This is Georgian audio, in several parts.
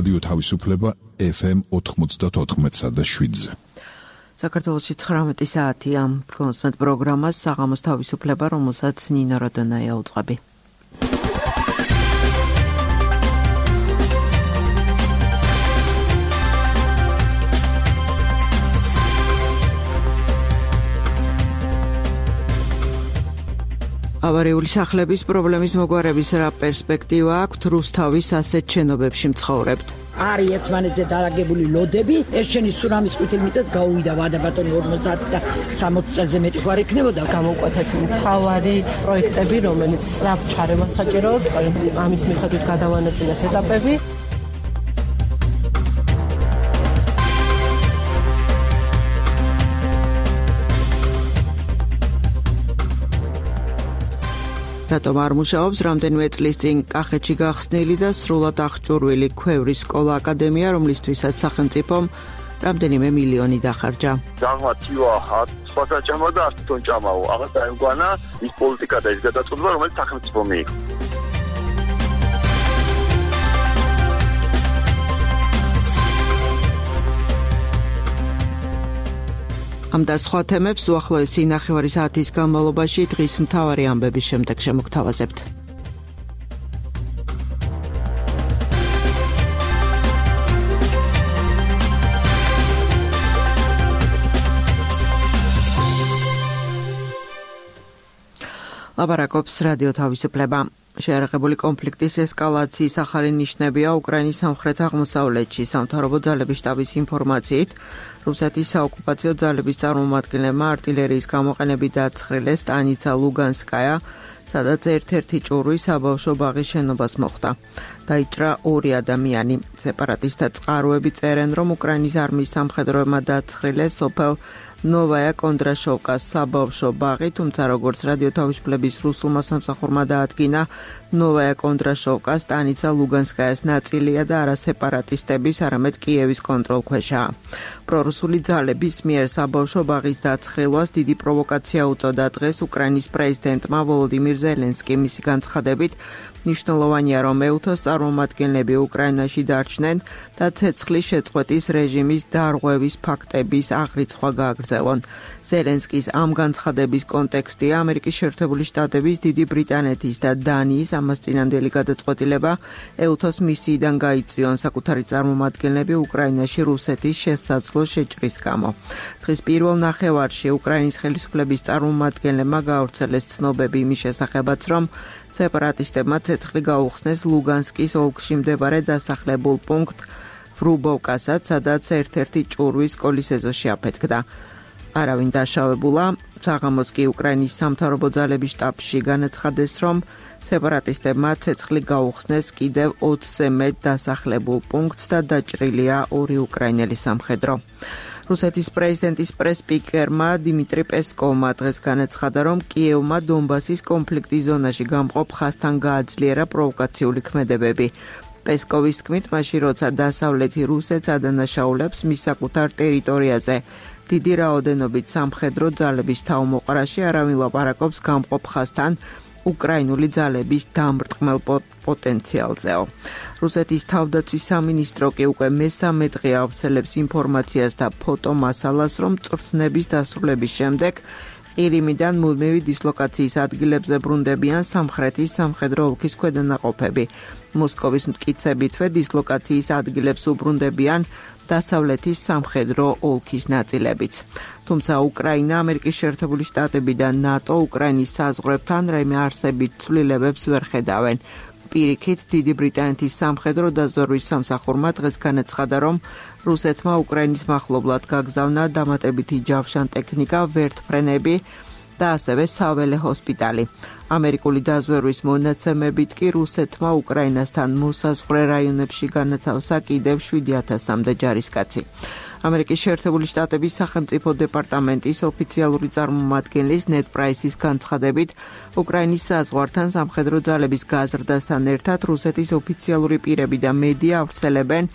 რადიო თავისუფლება FM 94.7-ზე. საქართველოში 19 საათია. კონსმეთ პროგრამას საღამოს თავისუფლება, რომელსაც ნინო როდონაია უძღვები. ავარიული სახლების პრობლემის მოგვარების რა პერსპექტივა აქვს რუსთავის ასეთ შენობებში მცხოვრებთ? არის ერთმანეთზე დალაგებული ლოდები, ეს შენი სურამის ყვითელმიწად გაუვიდა ვადაბატონი 50 და 60 წელზე მეტი ხარ იქნებოდა. გამოვკვეთეთ მთავარი პროექტები, რომელიც სწრაფ ჩარევას საჭიროებს, ამის მიხედვით გადავანაწილეთ ეტაპები. რატომ არ მუშაობს რამდენიმე წლის წინ კახეთში გახსნილი და სრულად აღჭურვილი ქვევრის სკოლა აკადემია, რომლისთვისაც სახელმწიფომ რამდენიმე მილიონი დახარჯა. Გამათივა სპასაჭამა და ასტონჭამაო. აღარ დაემგვანა ის პოლიტიკა და ის გადაწყვეტილება, რომელიც სახელმწიფო მიიღო. ამ და სხვა თემებს უახლოესი ნახევარი საათის განმავლობაში დღის მთავარი ამბების შემდეგ შემოგთავაზებთ. ლაპარაკობს რადიო თავისუფლება. შეიარაღებული კონფლიქტის ესკალაციის ახალი ნიშნებია უკრაინის სამხრეთ-აღმოსავლეთში. სამთავრობო ძალების შტაბის ინფორმაციით, რუსეთის საოკუპაციო ძალების წარმომადგენლებმა არტილერიის გამოყენებით დააცხრილეს სტანიცა ლუგანსკაია, სადაც ერთ-ერთი ჭურვი საბავშვო ბაღის შენობას მოხვდა. დაიჭრა 2 ადამიანი. სეპარატისტთა წყაროები წერენ, რომ უკრაინის არმიის სამხედროებმა დააცხრილეს სოფელ ნოვაია კონდრაშოვკას საბავშვო ბაღი, თუმცა როგორც რადიო თავისუფლების რუსულმა სამსახურმა დაადგინა, ნოვაია კონდრაშოვკა სტანიცა ლუგანსკაიას ნაწილია და არა სეპარატისტების, არამედ კიევის კონტროლქვეშაა. პრორუსული ძალების მიერ საბავშვო ბაღის დაცხრილვას დიდი პროვოკაცია უწოდა დღეს უკრაინის პრეზიდენტმა ვოლოდიმირ ზელენსკიმ. მისი განცხადებით, მნიშვნელოვანია, რომ ეუთოს წარმომადგენლები უკრაინაში დარჩნენ და ცეცხლის შეწყვეტის რეჟიმის დარღვევის ფაქტების აღრიცხვა გააგრძელონ. ზელენსკის ამ განცხადების კონტექსტია ამერიკის შეერთებული შტატების, დიდი ბრიტანეთის და დანიის ამასწინანდელი გადაწყვეტილება ეუთოს მისიიდან გაიწვიონ საკუთარი წარმომადგენლები უკრაინაში რუსეთის შესაძლო შეჭრის გამო. დღის პირველ ნახევარში უკრაინის ხელისუფლების წარმომადგენლებმა გაავრცელეს ცნობები იმის შესახებაც, რომ სეპარატისტებმა ცეცხლი გაუხსნეს ლუგანსკის ოლქში მდებარე დასახლებულ პუნქტ ვრუბოვკასაც, სადაც ერთ-ერთი ჭურვი სკოლის ეზოში აფეთქდა. არავინ დაშავებულა. საღამოს კი უკრაინის სამთავრობო ძალების შტაბში განაცხადეს, რომ სეპარატისტებმა ცეცხლი გაუხსნეს კიდევ 20-ზე მეტ დასახლებულ პუნქტს და დაჭრილია 2 უკრაინელი სამხედრო. რუსეთის პრეზიდენტის პრეს-სპიკერმა დიმიტრი პესკოვმა დღეს განაცხადა, რომ კიევმა დონბასის კონფლიქტის ზონაში გამყოფ ხაზთან გააძლიერა პროვოკაციული ქმედებები. პესკოვის თქმით, მაშინ როცა დასავლეთი რუსეთს ადანაშაულებს მის საკუთარ ტერიტორიაზე დიდი რაოდენობით სამხედრო ძალების თავმოყრაში, არავინ ლაპარაკობს გამყოფ ხაზთან უკრაინული ძალების დამრტყმელ პოტენციალზეო. რუსეთის თავდაცვის სამინისტრო კი უკვე მესამე დღე ავრცელებს ინფორმაციას და ფოტომასალას, რომ წვრთნების დასრულების შემდეგ ყირიმიდან მუდმივი დისლოკაციის ადგილებზე ბრუნდებიან სამხრეთის სამხედრო ოლქის ქვედანაყოფები. მოსკოვის მტკიცებითვე დისლოკაციის ადგილებს უბრუნდებიან დასავლეთის სამხედრო ოლქის ნაწილებიც. თუმცა უკრაინა, ამერიკის შეერთებული შტატები და ნატო უკრაინის საზღვრებთან რაიმე არსებით ცვლილებებს ვერ ხედავენ. პირიქით, დიდი ბრიტანეთის სამხედრო დაზვერვის სამსახურმა დღეს განაცხადა, რომ რუსეთმა უკრაინის მახლობლად გაგზავნა დამატებითი ჯავშან ტექნიკა, ვერტმფრენები და ასევე საველე ჰოსპიტალი. ამერიკული დაზვერვის მონაცემებით კი რუსეთმა უკრაინასთან მოსაზღვრე რაიონებში განათავსა კიდევ 7,000-მდე ჯარისკაცი. ამერიკის შეერთებული შტატების სახელმწიფო დეპარტამენტის ოფიციალური წარმომადგენლის ნედ პრაისის განცხადებით, უკრაინის საზღვართან სამხედრო ძალების გაზრდასთან ერთად რუსეთის ოფიციალური პირები და მედია ავრცელებენ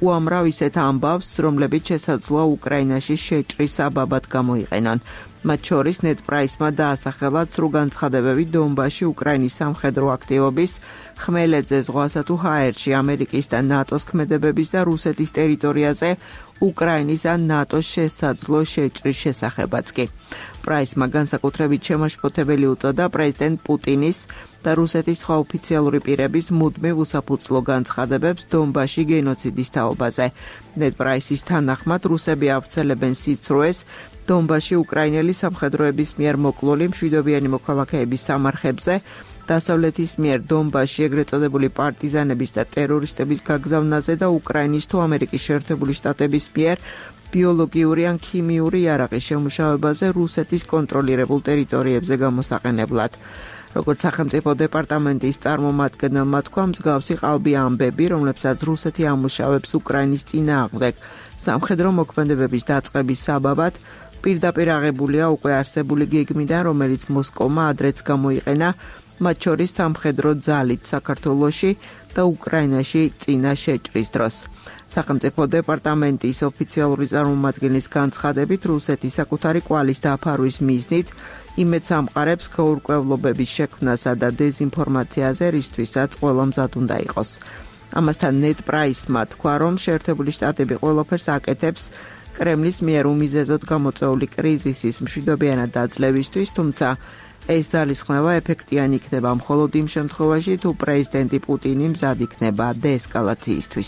უამრავ ისეთ ამბავს, რომლებიც შესაძლოა უკრაინაში შეჭრის საბაბად გამოიყენონ. მათ შორის ნედ პრაისმა დაასახელა ცრუ განცხადებები დონბასში უკრაინის სამხედრო აქტივობის, ხმელეთზე, ზღვასა თუ ჰაერში ამერიკის და ნატოს ქმედებების და რუსეთის ტერიტორიაზე უკრაინის ან ნატოს შესაძლო შეჭრის შესახებაც კი. პრაისმა განსაკუთრებით შემაშფოთებელი უწოდა პრეზიდენტ პუტინის და რუსეთის სხვა ოფიციალური პირების მუდმივ უსაფუძვლო განცხადებებს დონბასში გენოციდის თაობაზე. ნედ პრაისის თანახმად რუსები ავრცელებენ სიცრუეს დონბასში უკრაინელი სამხედროების მიერ მოკლული მშვიდობიანი მოქალაქეების სამარხებზე, დასავლეთის მიერ დონბასში ეგრეთ წოდებული პარტიზანების და ტერორისტების გაგზავნაზე და უკრაინის თუ ამერიკის შეერთებული შტატების მიერ ბიოლოგიური ან ქიმიური იარაღის შემუშავებაზე რუსეთის კონტროლირებულ ტერიტორიებზე გამოსაყენებლად. როგორც სახელმწიფო დეპარტამენტის წარმომადგენელმა თქვა, მსგავსი ყალბი ამბები, რომლებსაც რუსეთი ამუშავებს უკრაინის წინააღმდეგ სამხედრო მოქმედებების დაწყების საბაბად, პირდაპირ აღებულია უკვე არსებული გეგმიდან, რომელიც მოსკოვმა ადრეც გამოიყენა, მათ შორის სამხედრო ძალით საქართველოში და უკრაინაში წინა შეჭრის დროს. სახელმწიფო დეპარტამენტის ოფიციალური წარმომადგენლის განცხადებით, რუსეთი საკუთარი კვალის დაფარვის მიზნით იმედს ამყარებს გაურკვევლობების შექმნასა და დეზინფორმაციაზე, რისთვისაც ყველა მზად უნდა იყოს. ამასთან ნედ პრაისმა თქვა, რომ შეერთებული შტატები ყველაფერს აკეთებს კრემლის მიერ უმიზეზოდ გამოწვეული კრიზისის მშვიდობიანად დაძლევისთვის, თუმცა ეს ძალისხმევა ეფექტიანი იქნება მხოლოდ იმ შემთხვევაში, თუ პრეზიდენტი პუტინი მზად იქნება დეესკალაციისთვის.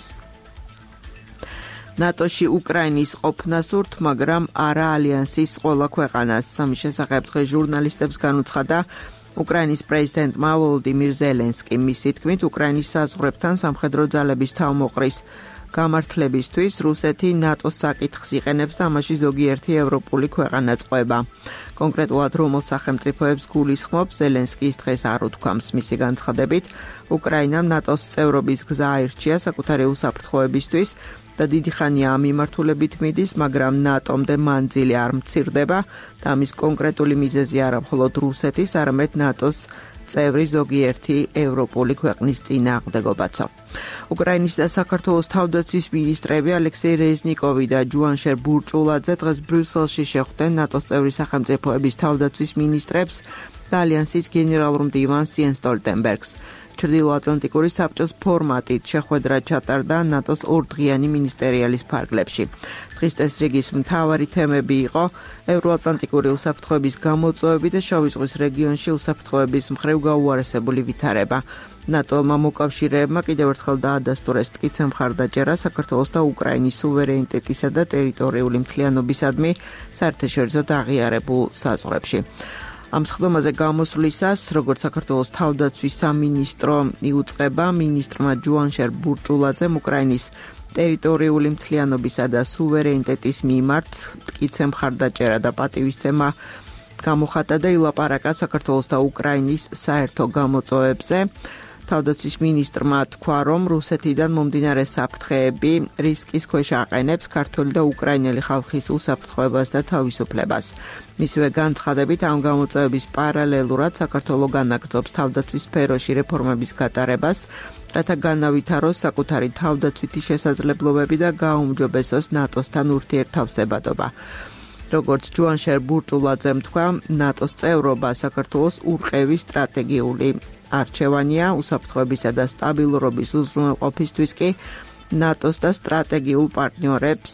ნატოში უკრაინის ყოფნა სურთ, მაგრამ არა ალიანსის ყველა ქვეყანას. სამის შესახებ დღეს ჟურნალისტებს განუცხადა უკრაინის პრეზიდენტმა ვოლოდიმირ ზელენსკიმ. მისი თქმით, უკრაინის საზღვრებთან სამხედრო ძალების თავმოყრის გამართლებისთვის რუსეთი ნატოს საკითხს იყენებს და ამაში ზოგიერთი ევროპული ქვეყანა წყვება. კონკრეტულად რომელ სახელმწიფოებს გულისხმობს, ზელენსკის დღეს არ უთქვამს. მისი განცხადებით, უკრაინამ ნატოს წევრობის გზა აირჩია საკუთარი უსაფრთხოებისთვის და დიდი ხანია ამ მიმართულებით მიდის, მაგრამ ნატომდე მანძილი არ მცირდება და ამის კონკრეტული მიზეზი არა მხოლოდ რუსეთის, არამედ ნატოს წევრი ზოგიერთი ევროპული ქვეყნის წინააღმდეგობაცო. უკრაინის და საქართველოს თავდაცვის მინისტრები ალექსეი რეზნიკოვი და ჯუანშერ ბურჭულაძე დღეს ბრიუსელში შეხვდნენ ნატოს წევრი სახელმწიფოების თავდაცვის მინისტრებს და ალიანსის გენერალურ მდივანს იენს სტოლტენბერგს. ჩრდილოატლანტიკური საბჭოს ფორმატით შეხვედრა ჩატარდა ნატოს ორდღიანი მინისტერიალის ფარგლებში. დღის წესრიგის მთავარი თემები იყო ევროატლანტიკური უსაფრთხოების გამოწვევები და შავი ზღვის რეგიონში უსაფრთხოების მხრივ გაუარესებული ვითარება. ნატო-მა მოკავშირეებმა კიდევ ერთხელ დაადასტურეს მტკიცე მხარდაჭერა საქართველოს და უკრაინის სუვერენიტეტისა და ტერიტორიული მთლიანობისადმი საერთაშორისოდ აღიარებულ საზღვრებში. ამ სხდომაზე გამოსვლისას, როგორც საქართველოს თავდაცვის სამინისტრო იუწყება, მინისტრმა ჯუანშერ ბურჭულაძემ უკრაინის ტერიტორიული მთლიანობისა და სუვერენიტეტის მიმართ მტკიცე მხარდაჭერა და პატივისცემა გამოხატა და ილაპარაკა საქართველოს და უკრაინის საერთო გამოწვევებზე. თავდაცვის მინისტრმა თქვა, რომ რუსეთიდან მომდინარე საფრთხეები რისკის ქვეშ აყენებს ქართველი და უკრაინელი ხალხის უსაფრთხოებას და თავისუფლებას. მისივე განცხადებით, ამ გამოწვევების პარალელურად საქართველო განაგრძობს თავდაცვის სფეროში რეფორმების გატარებას, რათა განავითაროს საკუთარი თავდაცვითი შესაძლებლობები და გააუმჯობესოს ნატოსთან ურთიერთთავსებადობა. როგორც ჯუანშერ ბურჭულაძემ თქვა, ნატოს წევრობა საქართველოს ურყევი სტრატეგიული არჩევანია უსაფრთხოებისა და სტაბილურობის უზრუნველყოფისთვის კი ნატოს და სტრატეგიულ პარტნიორებს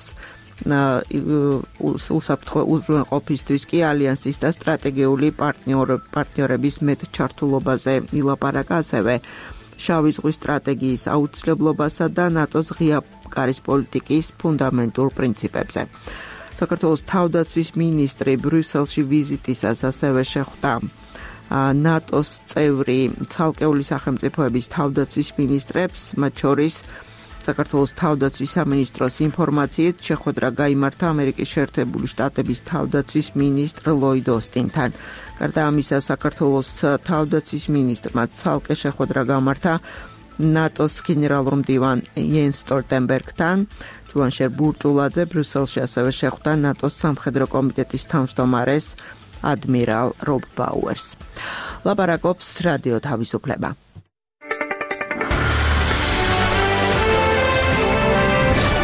უზრუნველყოფისთვის კი ალიანსის და სტრატეგიული პარტნიორების მეტჩართულობაზე ილაპარაკა, ასევე შავი ზღვის სტრატეგიის აუცილებლობასა და ნატოს ღია კარის პოლიტიკის ფუნდამენტურ პრინციპებზე. საქართველოს თავდაცვის მინისტრი ბრიუსელში ვიზიტისას ასევე შეხვდა ნატოს წევრი ცალკეული სახელმწიფოების თავდაცვის მინისტრებს, მათ შორის საქართველოს თავდაცვის სამინისტროს ინფორმაციით შეხვედრა გაიმართა ამერიკის შეერთებული შტატების თავდაცვის მინისტრ ლოიდ ოსტინთან. გარდა ამისა, საქართველოს თავდაცვის მინისტრმა ცალკე შეხვედრა გამართა ნატოს გენერალურ მდივან იენს სტოლტენბერგთან. ჯუანშერ ბურჭულაძე ბრიუსელში ასევე შეხვდა ნატოს სამხედრო კომიტეტის თავმჯდომარეს ადმირალ რობ ბაუერს. ლაპარაკობს რადიო თავისუფლება.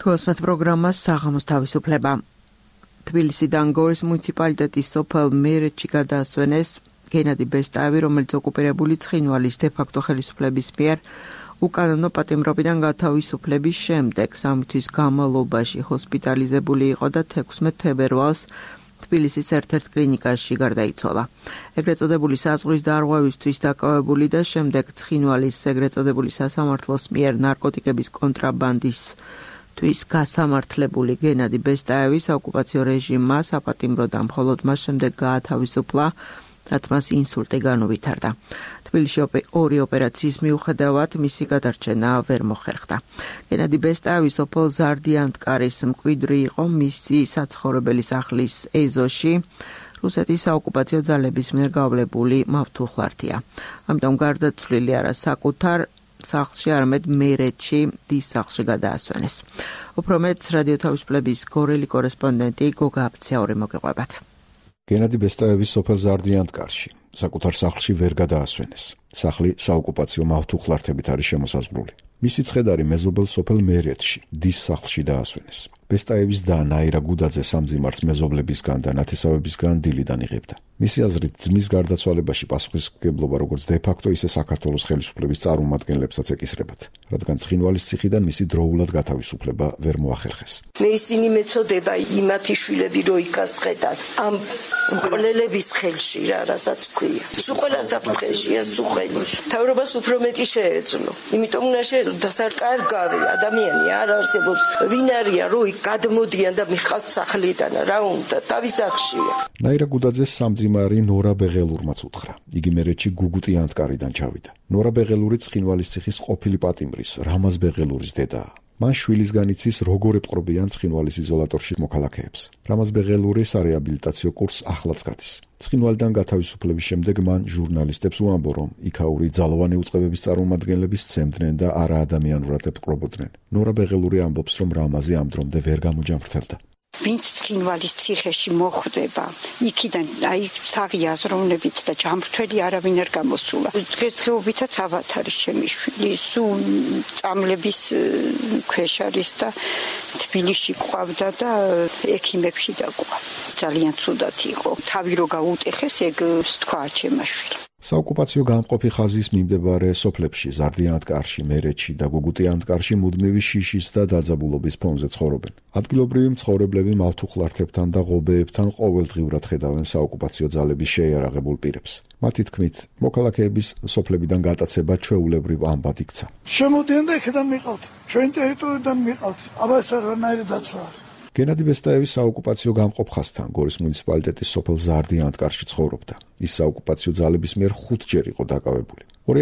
Თქვენს პროგრამას საღამოს თავისუფლება. თბილისიდან გორის მუნიციპალიტეტის სოფელ მერეთში გადაასვენეს გენადი ბესტაევი, რომელიც ოკუპირებული ცხინვალის დე-ფაქტო ხელისუფლების მიერ უკანონო პატიმრობიდან გათავისუფლების შემდეგ 3 თვის განმავლობაში ჰოსპიტალიზებული იყო და 16 თებერვალს თბილისის ერთ-ერთ კლინიკაში გარდაიცვალა. ეგრეთ წოდებული საზღვრის დარღვევისთვის დაკავებული და შემდეგ ცხინვალის ეგრეთ წოდებული სასამართლოს მიერ ნარკოტიკების კონტრაბანდის თვის გასამართლებული გენადი ბესტაევი საოკუპაციო რეჟიმმა საპატიმროდან მხოლოდ მას შემდეგ გაათავისუფლა, რაც მას ინსულტი განუვითარდა. თბილისში 2 ოპერაციის მიუხედავად მისი გადარჩენა ვერ მოხერხდა. გენადი ბესტაევი სოფელ ზარდიანტკარის მკვიდრი იყო მისი საცხოვრებელი სახლის ეზოში, რუსეთის საოკუპაციო ძალების მიერ გავლებული მავთუხლართია. ამიტომ გარდაცვლილი არა საკუთარ სახლში, არამედ მერეთში, დის სახლში გადაასვენეს. უფრო მეტს რადიო თავისუფლების გორელი კორესპონდენტი გოგა აფციაური მოგეყვებათ. გენადი ბესტაევის სოფელ ზარდიანტკარში საკუთარ სახლში ვერ გადაასვენეს. სახლი საოკუპაციო მავთუხლართებით არის შემოსაზღვრული. მისი ცხედარი მეზობელ სოფელ მერეთში, დის სახლში დაასვენეს. ბესტაევის და ნაირა გუდაძე სამძიმარს მეზობლებისგან და ნათესავებისგან დილიდან იღებდა. მისი აზრით, ძმის გარდაცვალებაში პასუხისმგებლობა როგორც დე-ფაქტო, ისე საქართველოს ხელისუფლების წარმომადგენლებსაც ეკისრებათ, რადგან ცხინვალის ციხიდან მისი დროულად გათავისუფლება ვერ მოახერხეს. მე ისინი მეწოდება იმათი შვილები რო იქასხედათ ამ მკვლელების ხელში რა, რასაც ქვია. სულ ყველა საფრთხეშია სუხელი. თავრობას უფრო მეტი შეეძლო. იმიტომ უნდა დასარკარგავი ადამიანი არ არსებობს. ვინ არიან რო გადმოდიან და მიხავთ სახლიდან, რა უნდა, თავის სახლშია. ნაირა გუდაძეს სამძიმარი ნორა ბეღელურმაც უთხრა. იგი მერეთში გუგუტიანტკარიდან ჩავიდა. ნორა ბეღელური ცხინვალის ციხის ყოფილი პატიმრის, რამაზ ბეღელურის დედაა. მან შვილისგან იცის როგორ ეპყრობიან ცხინვალის იზოლატორში მოქალაქეებს. რამაზ ბეღელური სარეაბილიტაციო კურსს ახლაც გადის. ცხინვალიდან გათავისუფლების შემდეგ მან ჟურნალისტებს უამბო, რომ იქაური ძალოვანი უწყებების წარმომადგენლები სცემდნენ და არა ადამიანურად ეპყრობოდნენ. ნორა ბეღელური ამბობს, რომ რამაზი ამ დრომდე ვერ გამოჯამრთელდა. ვინც ცხინვალის ციხეში მოხვდება, იქიდან აი საღი აზროვნებით და ჯამრთველი არავინ არ გამოსულა. დღესდღეობითაც ავად არის ჩემი შვილი, სულ წამლების ქვეშ არის და თბილისში ყვავდა და ექიმებში დაკვა. ძალიან ცუდად იყო. თავი რო გაუტეხეს, ეგ თქვა ჩემმა შვილმა. საოკუპაციო გამყოფი ხაზის მიმდებარე სოფლებში, ზარდიანტკარში, მერეთში და გუგუტიანტკარში მუდმივი შიშის და დაძაბულობის ფონზე ცხოვრობენ. ადგილობრივი მცხოვრებლები მავთუხლართებთან და ღობეებთან ყოველდღიურად ხედავენ საოკუპაციო ძალების შეიარაღებულ პირებს. მათი თქმით, მოქალაქეების სოფლებიდან გატაცება ჩვეულებრივ ამბად იქცა. შემოდიან და იქიდან მიყავთ, ჩვენ ტერიტორიიდან მიყავთ, აბა ეს არანაირი დაცვა. გენადი ბესტაევის საოკუპაციო გამყოფ ხაზთან გორის მუნიციპალიტეტის სოფელ ზარდიანტკარში ცხოვრობდა. ის საოკუპაციო ძალების მიერ 5 ჯერ იყო დაკავებული.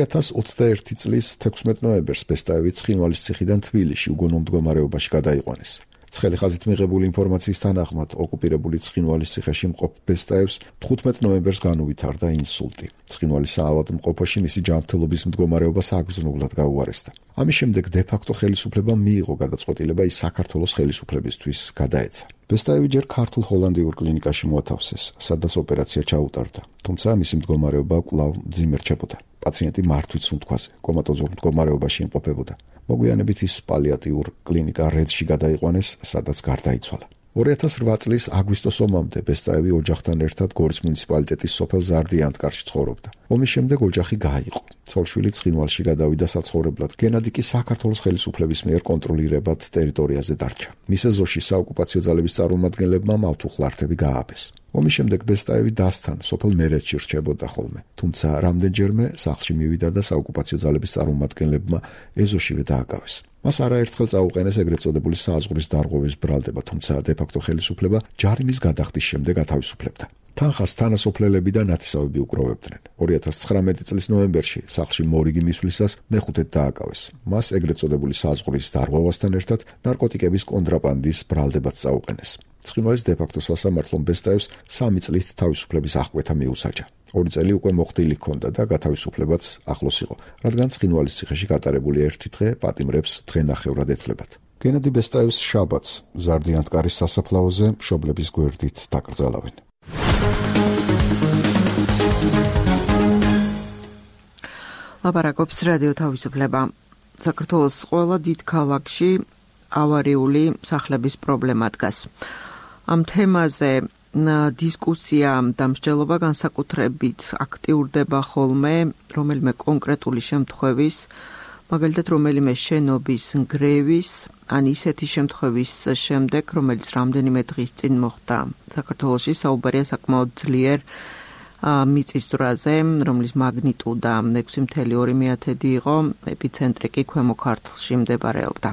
2021 წლის 16 ნოემბერს ბესტაევი ცხინვალის ციხიდან თბილისში უგონო მდგომარეობაში გადაიყვანეს. ცხელი ხაზით მიღებული ინფორმაციის თანახმად, ოკუპირებული ცხინვალის ციხეში მყოფ ბესტაევს 15 ნოემბერს განუვითარდა ინსულტი. ცხინვალის საავადმყოფოში მისი ჯანმრთელობის მდგომარეობა საგრძნობლად გაუარესდა. ამის შემდეგ დე-ფაქტო ხელისუფლებამ მიიღო გადაწყვეტილება ის საქართველოს ხელისუფლებისთვის გადაეცა. ბესტაევი ჯერ ქართულ ჰოლანდიურ კლინიკაში მოათავსეს, სადაც ოპერაცია ჩაუტარდა, თუმცა მისი მდგომარეობა კვლავ მძიმერჩებოდა. პაციენტი მართვის სუნთქვაზე, კომატოზურ მდგომარეობაში იმყოფებოდა. მოგვიანებით ის პალიატიურ კლინიკა რედში გადაიყვანეს, სადაც გარდაიცვალა. 2008 წლის აგვისტოს ომამდე ბესტაევი ოჯახთან ერთად გორის მუნიციპალიტეტის სოფელ ზარდიანტკარში ცხოვრობდა. ომის შემდეგ ოჯახი გაიყო. ცოლ-შვილი ცხინვალში გადავიდა საცხოვრებლად. გენადი კი საქართველოს ხელისუფლების მიერ კონტროლირებად ტერიტორიაზე დარჩა. მის ეზოში საოკუპაციო ძალების წარმომადგენლებმა მავთუხლართები გაააბეს. ომის შემდეგ ბესტაევი დასთან სოფელ მერეთში რჩებოდა ხოლმე. თუმცა რამდენჯერმე სახლში მივიდა და საოკუპაციო ძალების წარმომადგენლებმა ეზოშივე დააკავეს. მას არაერთხელ წაუყენეს ეგრეთ წოდებული საზღვრის დარღვევის ბრალდება, თუმცა დე-ფაქტო ხელისუფლება ჯარიმის გადახდის შემდეგ ათავისუფლებდა. თანხას თანასოფლელები და ნათესავები უკროვებდნენ. 2019 წლის ნოემბერში სახლში მორიგი მისვლისას მეხუთედ დააკავეს. მას ეგრეთ წოდებული საზღვრის დარღვევასთან ერთად ნარკოტიკების კონტრაბანდის ბრალდებაც წაუყენეს. ცხინვალის დე-ფაქტო სასამართლომ ბესტაევს 3 წლით თავისუფლების აღკვეთა მიუსაჯა. 2 წელი უკვე მოხდილი ჰქონდა და გათავისუფლებაც ახლოს იყო, რადგან ცხინვალის ციხეში გატარებული 1 დღე პატიმრებს დღენახევრად ეთვლებათ. გენადი ბესტაევს შაბათს ზარდიანტკარის სასაფლაოზე მშობლების გვერდით დაკრძალავენ. ლაპარაკობს რადიო თავისუფლება. საქართველოს ყველა დიდ ქალაქში ავარიული სახლების პრობლემა დგას. ამ თემაზე დისკუსია და მსჯელობა განსაკუთრებით აქტიურდება ხოლმე რომელიმე კონკრეტული შემთხვევის, მაგალითად რომელიმე შენობის ნგრევის, ან ისეთი შემთხვევის შემდეგ, რომელიც რამდენიმე დღის წინ მოხდა საქართველოში, საუბარია საკმაოდ ძლიერ მიწისძვრაზე, რომლის მაგნიტუდა 6.2 იყო, ეპიცენტრი კი ქვემო ქართლში მდებარეობდა.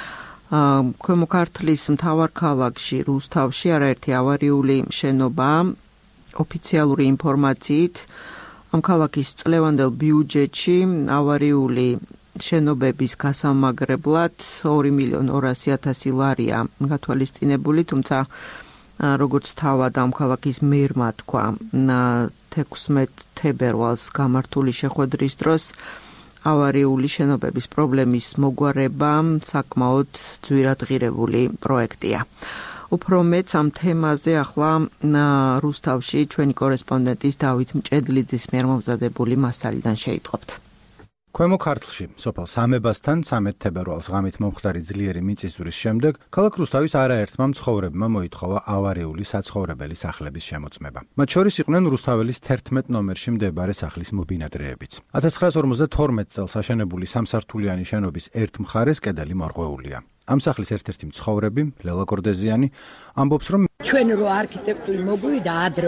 ქვემო ქართლის მთავარ ქალაქში, რუსთავში, არაერთი ავარიული შენობა ოფიციალური ინფორმაციით ამ ქალაქის წლევანდელ ბიუჯეტში ავარიული შენობების გასამაგრებლად 2.200.000 ლარია გათვალისწინებული, თუმცა როგორც თავად ამ ქალაქის მერმა თქვა 16 თებერვალს გამართული შეხვედრის დროს ავარიული შენობების პრობლემის მოგვარება საკმაოდ ძვირადღირებული პროექტია. უფრო მეც ამ თემაზე ახლა რუსთავში ჩვენი კორესპონდენტის დავით მჭედლიძის მიერ მომზადებული მასალიდან შეიტყობთ. ქვემო ქართლში, სოფელ სამებასთან 13 თებერვალს ღამით მომხდარი ძლიერი მიწისძვრის შემდეგ, ქალაქ რუსთავის არაერთმა მცხოვრებმა მოითხოვა ავარიული საცხოვრებელი სახლების შემოწმება. მათ შორის იყვნენ რუსთაველის 11 ნომერში მდებარე სახლის მობინადრეებიც. 1952 წელს აშენებული სამსართულიანი შენობის ერთ მხარეს კედელი მორღვეულია. ამ სახლის ერთ-ერთი მცხოვრები, ლელა გორდეზიანი, ამბობს, რომ ჩვენ რო არქიტექტური მოგვივიდა ადრე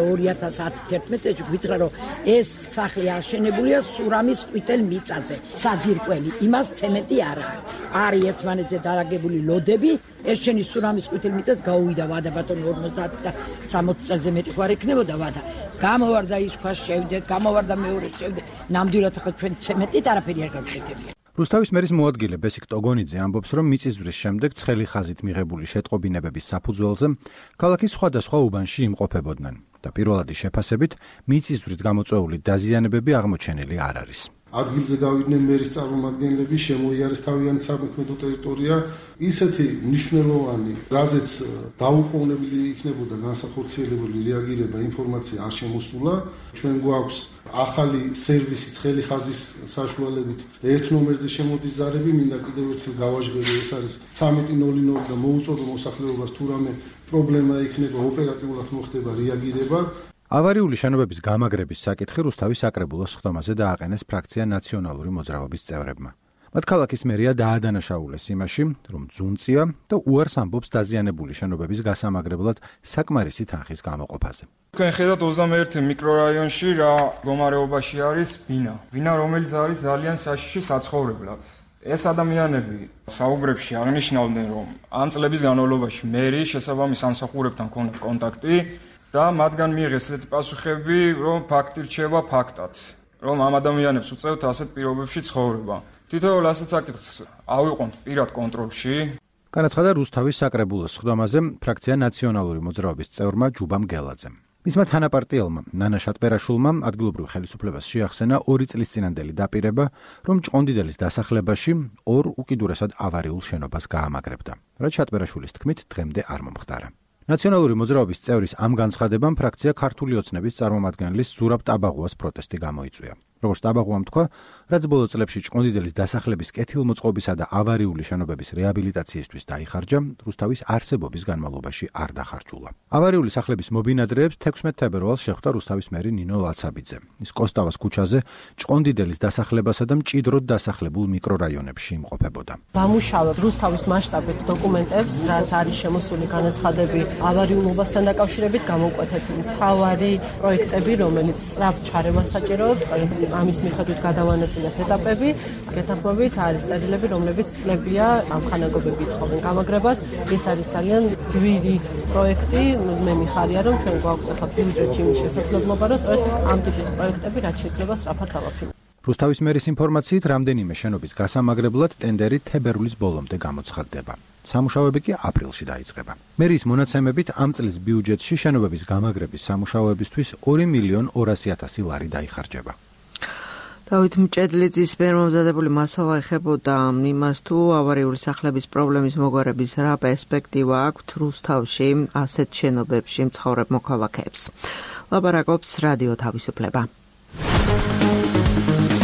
2011 წელს გვითხრა რომ ეს სახლი აშენებულია სურამის ყვითელ მიწაზე, საძირკველი, იმას ცემენტი არ არის ერთმანეთზე დალაგებული ლოდები, ეს შენი სურამის ყვითელ მიწას გაუვიდა ვადა ბატონი 50 და 60 წელზე მეტი ხარ იქნებოდა ვადა. გამოვარდა ის ქვას შევდე, გამოვარდა მეორე შევდე, ნამდვილად ახლა ჩვენ ცემენტით არაფერი არ გავშენდებია. რუსთავის მერის მოადგილე ბესიკ ტოგონიძე ამბობს, რომ მიწისძვრის შემდეგ ცხელი ხაზით მიღებული შეტყობინებების საფუძველზე ქალაქის სხვადასხვა უბანში იმყოფებოდნენ და პირველადი შეფასებით მიწისძვრით გამოწვეული დაზიანებები აღმოჩენილი არ არის. ადგილზე გავიდნენ მერის წარმომადგენლები, შემოიარეს თავიანთი სამექმედო ტერიტორია, ისეთი მნიშვნელოვანი, რაზეც დაუყოვნებელი იქნებოდა განსახორციელებული რეაგირება, ინფორმაცია არ შემოსულა. ჩვენ გვაქვს ახალი სერვისი ცხელი ხაზის საშუალებით და ერთ ნომერზე შემოდის ზარები, მინდა კიდევ ერთხელ გავაჟღერე, ეს არის 13:00 და მოუწოდო მოსახლეობას თუ რამე პრობლემა იქნება, ოპერატიულად მოხდება რეაგირება. ავარიული შენობების გამაგრების საკითხი რუსთავის საკრებულოს ხდომაზე დააყენეს ფრაქცია ნაციონალური მოძრაობის წევრებმა. მათ ქალაქის მერია დაადანაშაულეს იმაში, რომ ძუნწია და უარს ამბობს დაზიანებული შენობების გასამაგრებლად საკმარისი თანხის გამოყოფაზე. თქვენ ხედავთ 21 მიკრორაიონში რა მდგომარეობაში არის ბინა, რომელიც არის ძალიან საშიში საცხოვრებლად. ეს ადამიანები საუბრებში აღნიშნავდნენ, რომ ამ წლების განმავლობაში მერი შესაბამის სამსახურებთან ჰქონდა კონტაქტი და მათგან მიიღეს ესეთი პასუხები, რომ ფაქტი რჩება ფაქტად, რომ ამ ადამიანებს უწევთ ასეთ პირობებში ცხოვრება. თითოეულ ასეთ საკითხს ავიყვანთ პირად კონტროლში. განაცხადა რუსთავის საკრებულოს ხდომაზე ფრაქცია ნაციონალური მოძრაობის წევრმა ჯუბამ გელაძემ. მისმა თანაპარტიელმა ნანა შატბერაშვილმა ადგილობრივ ხელისუფლებას შეახსენა 2 წლის წინანდელი დაპირება, რომ ჭყონდიდელის დასახლებაში 2 უკიდურესად ავარიულ შენობას გაამაგრებდა, რაც შატბერაშვილის თქმით დღემდე არ მომხდარა. ნაციონალური მოძრაობის წევრის ამ განცხადებამ ფრაქცია ქართული ოცნების წარმომადგენლის ზურაბ ტაბაღუას პროტესტი გამოიწვია. როგორც ტაბაღუამ თქვა, რაც ბოლო წლებში ჭყონდიდელის დასახლების კეთილმოწყობისა და ავარიული შენობების რეაბილიტაციისთვის დაიხარჯა, რუსთავის არსებობის განმავლობაში არ დახარჯულა. ავარიული სახლების მობინადრეებს 16 თებერვალს შეხვდა რუსთავის მერი ნინო ლაცაბიძე. ის კოსტავას ქუჩაზე ჭყონდიდელის დასახლებასა და მჭიდროდ დასახლებულ მიკრორაიონებში იმყოფებოდა. გამუშავებ რუსთავის მასშტაბით დოკუმენტებს, რაც არის შემოსული განაცხადები ავარიულობასთან დაკავშირებით, გამოვკვეთეთ მთავარი პროექტები, რომელიც სწრაფ ჩარევას საჭიროებს, ამის მიხედვით გადავანაწილეთ ეტაპები, გეთანხმებით არის წერილები, რომლებიც წლებია ამ ხანაგობები ითხოვენ გამაგრებას. ეს არის ძალიან ძვირი პროექტი, მე მიხარია, რომ ჩვენ გვაქვს ახლა ბიუჯეტში იმის შესაძლებლობა, რომ სწორედ ამ ტიპის პროექტები რაც შეიძლება სწრაფად დავაფინანსებთ. რუსთავის მერის ინფორმაციით რამდენიმე შენობის გასამაგრებლად ტენდერი თებერვლის ბოლომდე გამოცხადდება. სამუშაოები კი აპრილში დაიწყება. მერის მონაცემებით ამ წლის ბიუჯეტში შენობების გამაგრების სამუშაოებისთვის 2.200.000 ლარი დაიხარჯება. დავით მჭედლიძის მიერ მომზადებული მასალა ეხებოდა იმას, თუ ავარიული სახლების პრობლემის მოგვარების რა პერსპექტივა აქვთ რუსთავში ასეთ შენობებში მცხოვრებ მოქალაქეებს. ლაპარაკობს რადიო თავისუფლება.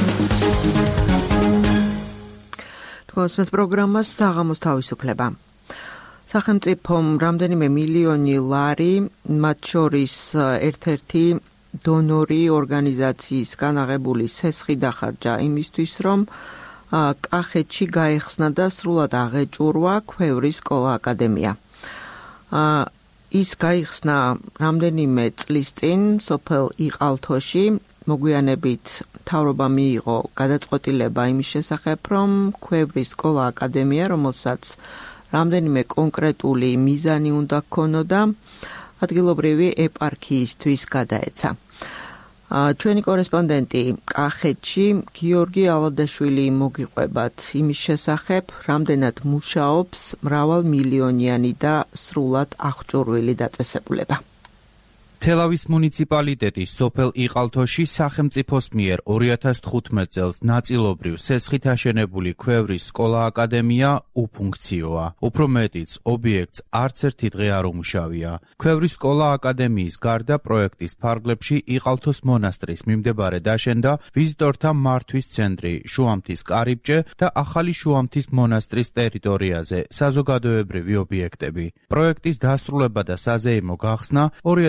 თქვენს პროგრამას საღამოს თავისუფლება. სახელმწიფომ რამდენიმე მილიონი ლარი, მათ შორის ერთ-ერთი დონორი ორგანიზაციისგან აღებული სესხი დახარჯა იმისთვის, რომ კახეთში გაეხსნა და სრულად აღეჭურვა ქვევრის სკოლა-აკადემია. ის გაიხსნა რამდენიმე წლის წინ სოფელ იყალთოში, მოგვიანებით მთავრობა მიიღო გადაწყვეტილება იმის შესახებ, რომ ქვევრის სკოლა-აკადემია, რომელსაც რამდენიმე კონკრეტული მიზანი უნდა ჰქონოდა, ადგილობრივი ეპარქიისთვის გადაეცა. ჩვენი კორესპონდენტი კახეთში გიორგი ალადაშვილი მოგიყვებათ იმის შესახებ, რამდენად მუშაობს მრავალმილიონიანი და სრულად აღჭურვილი დაწესებულება. თელავის მუნიციპალიტეტის სოფელ იყალთოში სახელმწიფოს მიერ 2015 წელს ნაწილობრივ სესხით აშენებული ქვევრის სკოლა-აკადემია უფუნქციოა. უფრო მეტიც, ობიექტს არც ერთი დღე არ უმუშავია. ქვევრის სკოლა-აკადემიის გარდა პროექტის ფარგლებში იყალთოს მონასტრის მიმდებარე დაშენდა ვიზიტორთა მართვის ცენტრი, შუამთის კარიბჭე და ახალი შუამთის მონასტრის ტერიტორიაზე საზოგადოებრივი ობიექტები. პროექტის დასრულება და საზეიმო გახსნა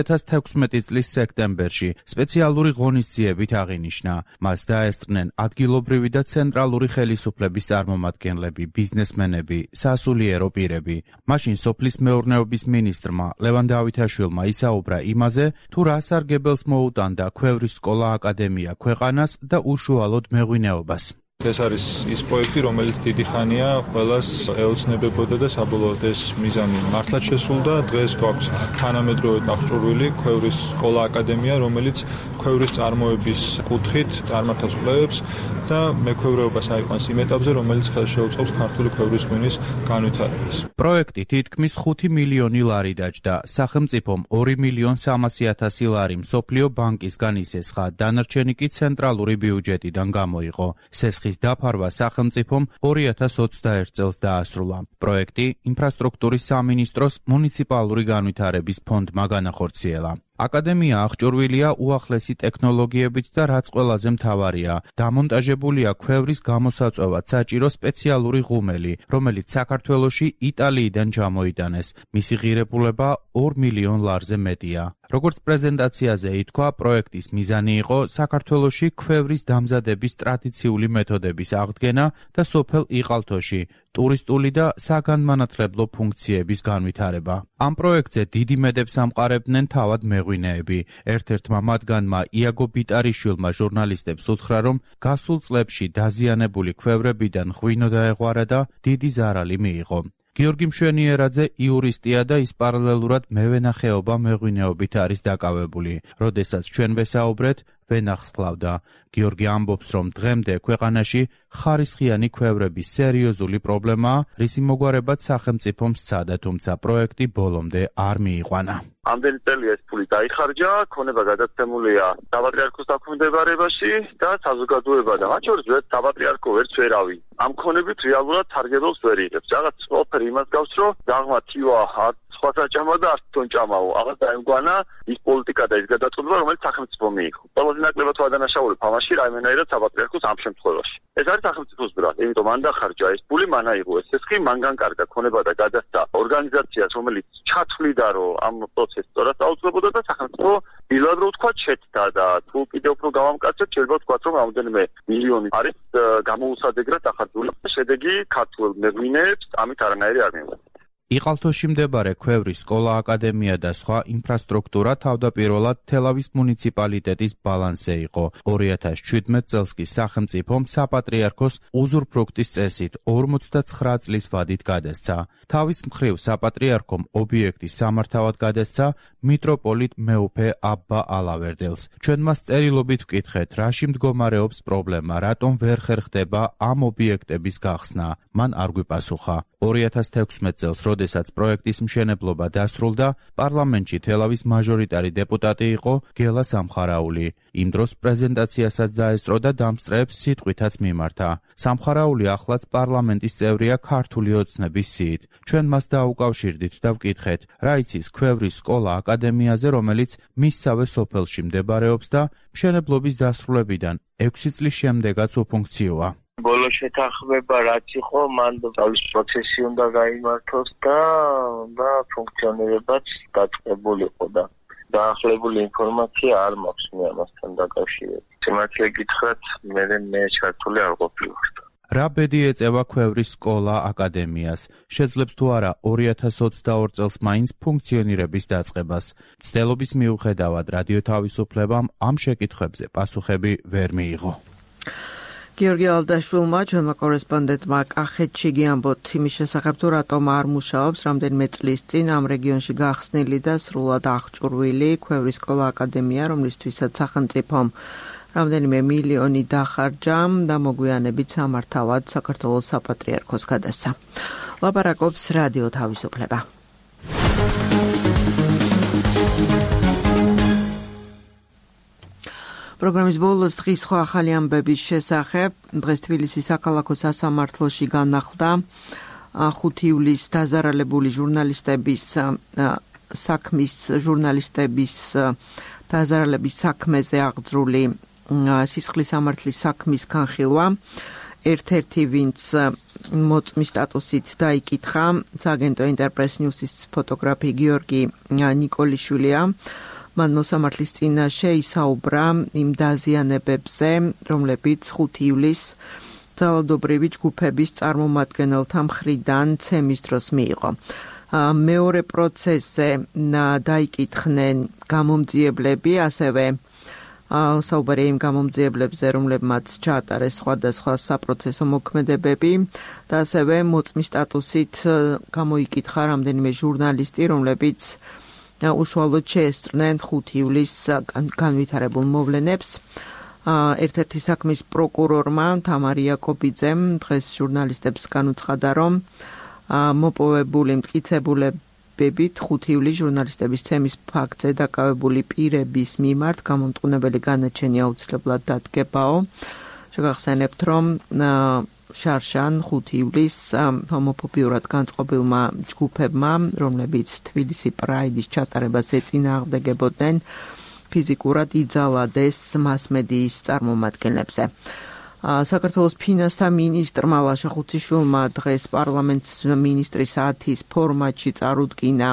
2016 წლის სექტემბერში სპეციალური ღონისძიებით აღინიშნა. მას დაესწრნენ ადგილობრივი და ცენტრალური ხელისუფლების წარმომადგენლები, ბიზნესმენები, სასულიერო პირები. მაშინ სოფლის მეურნეობის მინისტრმა ლევან დავითაშვილმა ისაუბრა იმაზე, თუ რა სარგებელს მოუტანდა ქვევრის სკოლა-აკადემია ქვეყანას და უშუალოდ მეღვინეობას. ეს არის ის პროექტი, რომელიც დიდი ხანია ყველას ეოცნებებოდა და საბოლოოდ ეს მიზანი მართლაც შესრულდა. დღეს გვაქვს თანამედროვე აღჭურვილი ქვევრის სკოლა-აკადემია, რომელიც ქვევრის წარმოების კუთხით წარმართავს კვლევებს და მექვევრეობას აიყვანს იმ ეტაპზე, რომელიც ხელს შეუწყობს ქართული ქვევრის ღვინის განვითარებას. პროექტი თითქმის 5 მილიონი ლარი დაჯდა. სახელმწიფომ 2.300.000 ლარი მსოფლიო ბანკისგან ისესხა, დანარჩენი კი ცენტრალური ბიუჯეტიდან გამოიყო. სესხის დაფარვა სახელმწიფომ 2021 წელს დაასრულა. პროექტი ინფრასტრუქტურის სამინისტროს მუნიციპალური განვითარების ფონდმა განახორციელა. აკადემია აღჭურვილია უახლესი ტექნოლოგიებით და რაც ყველაზე მთავარია, დამონტაჟებულია ქვევრის გამოსაწვევად საჭირო სპეციალური ღუმელი, რომელიც საქართველოში იტალიიდან ჩამოიტანეს. მისი ღირებულება 2 მილიონ ლარზე მეტია. როგორც პრეზენტაციაზე ითქვა, პროექტის მიზანი იყო საქართველოში ქვევრის დამზადების ტრადიციული მეთოდების აღდგენა და სოფელ იყალთოში ტურისტული და საგანმანათლებლო ფუნქციების განვითარება. ამ პროექტზე დიდი მედებს ამყარებდნენ თავად მეღვინეები. ერთ-ერთმა მათგანმა იაგო ბიტარიშვილმა ჟურნალისტებს უთხრა, რომ გასულ წლებში დაზიანებული ქვევრებიდან ღვინო დაეღვარა და დიდი ზარალი მიიღო. გიორგი მშვენიერაძე იურისტია და ის პარალელურად მევენახეობა მეღვინეობით არის დაკავებული. როდესაც ჩვენ ვესაუბრეთ, ვენახს ჰყავდა. გიორგი ამბობს, რომ დღემდე ქვეყანაში ხარისხიანი ქვევრების სერიოზული პრობლემაა, რისი მოგვარებად სახელმწიფომ სცადა, თუმცა პროექტი ბოლომდე არ მიიყვანა. ამდენი წელი ეს ფული დაიხარჯა, ქონება გადაცემულია საპატრიარქოს დაქვემდებარებაში და საზოგადოება და მათ შორის საპატრიარქო ვერც ვერავინ. ამ ქონებით რეალურად სარგებელს ვერ იღებს. რაღაც ყველაფერი იმას გავს, რომ დაღმა თივა სხვა საჭამა და არც თონ ჭამაო. აღარ დაემგვანა ის პოლიტიკა და ის გადაწყვეტილება, რომელიც სახელმწიფო მიიღო. ყველაზე ნაკლებად ვადანაშაულებ ამაში რაიმენაირად საპატრიარქოს ამ შემთხვევაში. ეს არის სახელმწიფოს ბრალ, იმიტომ მან დახარჯა ეს ფული, მან აიღო ეს სესხი, მან განკარგა ქონება და გადასცა ორგანიზაციას, რომელიც ჩათვლიდა, რომ ამ პროცესს სწორად აუწყებოდა და სახელმწიფო დილად რო თქვა შეცდა და თუ კიდევ უფრო გავამკაცეთ, შეიძლება ვთქვათ, რომ რამდენიმე მილიონი არის გამოუსადეგრად დახარჯული. შედეგი ქართულ მეღვინეებს ამით არანაირი არ მიიღო. იყალთოში მდებარე ქვევრის სკოლა-აკადემია და სხვა ინფრასტრუქტურა თავდაპირველად თელავის მუნიციპალიტეტის ბალანსზე იყო. 2017 წელს კი სახელმწიფომ საპატრიარქოს უზურპრუქტის წესით 49 წლის ვადით გადასცა. თავის მხრივ საპატრიარქომ ობიექტის სამართავად გადასცა მიტროპოლიტ მეუფე აბა ალავერდელს. ჩვენ მას წერილობით ვკითხეთ, რაში მდგომარეობს პრობლემა, რატომ ვერ ხერხდება ამ ობიექტების გახსნა. მან არ გვიპასუხა. 2016 წელს, როდესაც პროექტის მშენებლობა დასრულდა, პარლამენტში თელავის მაჟორიტარი დეპუტატი იყო გელა სამხარაული. იმ დროს პრეზენტაციასაც დაესწრო და დამსწრეებს სიტყვითაც მიმართა. სამხარაული ახლაც პარლამენტის წევრია ქართული ოცნების სიით. ჩვენ მას დაუკავშირდით და ვკითხეთ, რა იცის ქვევრის სკოლა-აკადემიაზე, რომელიც მისსავე სოფელში მდებარეობს და მშენებლობის დასრულებიდან 6 წლის შემდეგაც უფუნქციოა. ბოლო შეთანხმება რაც იყო, მან თავის პროცესი უნდა გაიმართოს და ფუნქციონირებაც დაწყებულიყო და დაახლებული ინფორმაცია არ მაქვს მე ამასთან დაკავშირებით. სიმართლე გითხრათ, მე ჩართული არ ყოფილიყო. რა ბედი ეწევა ქვევრის სკოლა აკადემიას? შეძლებს თუ არა 2022 წელს მაინც ფუნქციონირების დაწყებას? მცდელობის მიუხედავად რადიო თავისუფლებამ ამ შეკითხვებზე პასუხები ვერ მიიღო. გიორგი ალდაშვილმა, ჩვენმა კორესპონდენტმა კახეთში გიამბოთ იმის შესახებ, თუ რატომ არ მუშაობს რამდენიმე წლის წინ ამ რეგიონში გახსნილი და სრულად აღჭურვილი ქვევრის სკოლა აკადემია, რომლისთვისაც სახელმწიფომ რამდენიმე მილიონი დახარჯა და მოგვიანებით სამართავად საქართველოს საპატრიარქოს გადასცა. ლაპარაკობს რადიო თავისუფლება. პროგრამის ბოლოს დღის სხვა ახალი ამბების შესახებ. დღეს თბილისის საქალაქო სასამართლოში განახლდა 5 ივლისს დაზარალებული ჟურნალისტების დაზარალების საქმეზე აღძრული სისხლის სამართლის საქმის განხილვა. ერთ-ერთი ვინც მოწმის სტატუსით დაიკითხა სააგენტო ინტერპრეს ნიუსის ფოტოგრაფი გიორგი ნიკოლიშვილია. მან მოსამართლის წინაშე ისაუბრა იმ დაზიანებებზე, რომლებიც 5 ივლისს ძალადობრივი ჯგუფების წარმომადგენელთა მხრიდან ცემის დროს მიიღო. მეორე პროცესზე დაიკითხნენ გამომძიებლები, ასევე საუბარია იმ გამომძიებლებზე, რომლებმაც ჩაატარეს სხვადასხვა საპროცესო მოქმედებები და ასევე მოწმის სტატუსით გამოიკითხა რამდენიმე ჟურნალისტი, რომლებიც უშუალოდ შეესწრნენ 5 ივლისს განვითარებულ მოვლენებს. ერთ-ერთი საქმის პროკურორმა თამარ იაკობიძემ დღეს ჟურნალისტებს განუცხადა, რომ მოპოვებული მტკიცებულებებით 5 ივლისს ჟურნალისტების ცემის ფაქტზე დაკავებული პირების მიმართ გამომტყუნებელი განაჩენი აუცილებლად დადგებაო. შეგახსენებთ, რომ შარშან 5 ივლისს ჰომოფობიურად განწყობილმა ჯგუფებმა, რომლებიც თბილისი პრაიდის ჩატარებას ეწინააღმდეგებოდნენ, ფიზიკურად იძალადეს მასმედიის წარმომადგენლებზე. საქართველოს ფინანსთა მინისტრმა ლაშა ხუციშვილმა დღეს პარლამენტს მინისტრის საათის ფორმატში წარუდგინა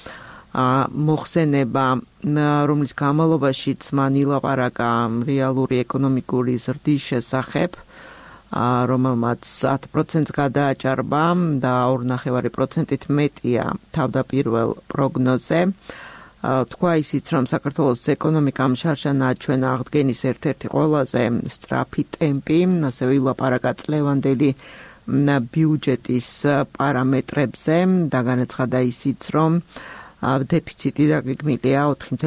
მოხსენება, რომლის განმავლობაშიც მან ილაპარაკა რეალური ეკონომიკური ზრდის შესახებ, რომელმაც 10%-ს გადააჭარბა და 2.5%-ით მეტია თავდაპირველ პროგნოზზე. თქვა ისიც, რომ საქართველოს ეკონომიკამ შარშან აჩვენა აღდგენის ერთ-ერთი ყველაზე სწრაფი ტემპი, ასევე ილაპარაკა წლევანდელი ბიუჯეტის პარამეტრებზე და განაცხადა ისიც, რომ დეფიციტი დაგეგმილია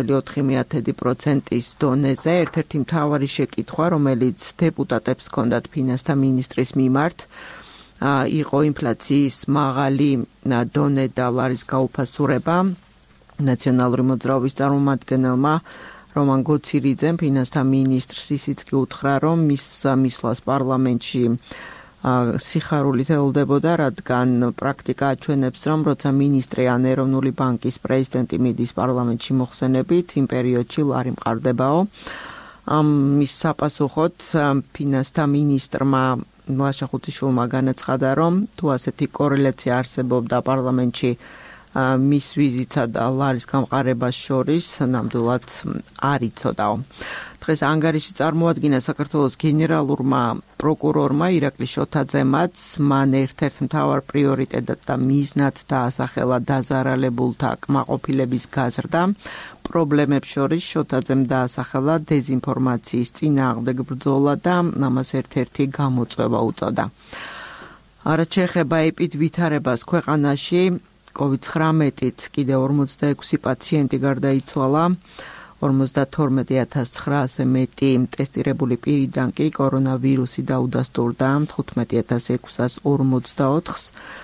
4.4%-ის დონეზე. ერთ-ერთი მთავარი შეკითხვა, რომელიც დეპუტატებს ჰქონდათ ფინანსთა მინისტრის მიმართ, იყო ინფლაციის მაღალი დონე და ლარის გაუფასურება. ნაციონალური მოძრაობის წარმომადგენელმა რომან გოცირიძემ ფინანსთა მინისტრს ისიც კი უთხრა, რომ მის მისვლას პარლამენტში სიხარულით ელოდებოდა, რადგან პრაქტიკა აჩვენებს, რომ როცა მინისტრი ან ეროვნული ბანკის პრეზიდენტი მიდის პარლამენტში მოხსენებით, იმ პერიოდში ლარი მყარდებაო. მის საპასუხოდ ფინანსთა მინისტრმა ლაშა ხუციშვილმა განაცხადა, რომ თუ ასეთი კორელაცია არსებობდა პარლამენტში მის ვიზიტსა და ლარის გამყარებას შორის, ნამდვილად არ იცოდაო. დღეს ანგარიში წარმოადგინა საქართველოს გენერალურმა პროკურორმა ირაკლი შოთაძემაც, მან ერთ-ერთ მთავარ პრიორიტეტად და მიზნად დაასახელა დაზარალებულთა კმაყოფილების გაზრდა. პრობლემებს შორის შოთაძემ დაასახელა დეზინფორმაციის წინააღმდეგ ბრძოლა და ამას ერთ-ერთი გამოწვევა უწოდა. რაც შეეხება ეპიდვითარებას ქვეყანაში, COVID-19-ით კიდევ 46 პაციენტი გარდაიცვალა, 52,900-ზე მეტი ტესტირებული პირიდან კი კორონავირუსი დაუდასტურდა 15,644-ს,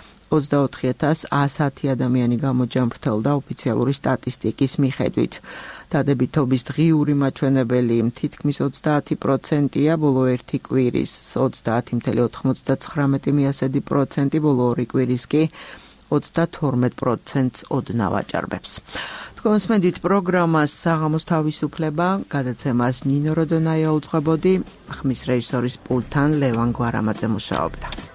24,110 ადამიანი გამოჯამრთელდა ოფიციალური სტატისტიკის მიხედვით. დადებითობის დღიური მაჩვენებელი თითქმის 30%-ია, ბოლო ერთი კვირის 30,99%, ბოლო ორი კვირის კი 32%-ს ოდნავ აჭარბებს. გონსმენდით პროგრამას საღამოს თავისუფლება, გადაცემას ნინო როდონაია უძღვებოდი, ხმის რეჟისორის პულტთან ლევან გვარამაძე მუშაობდა.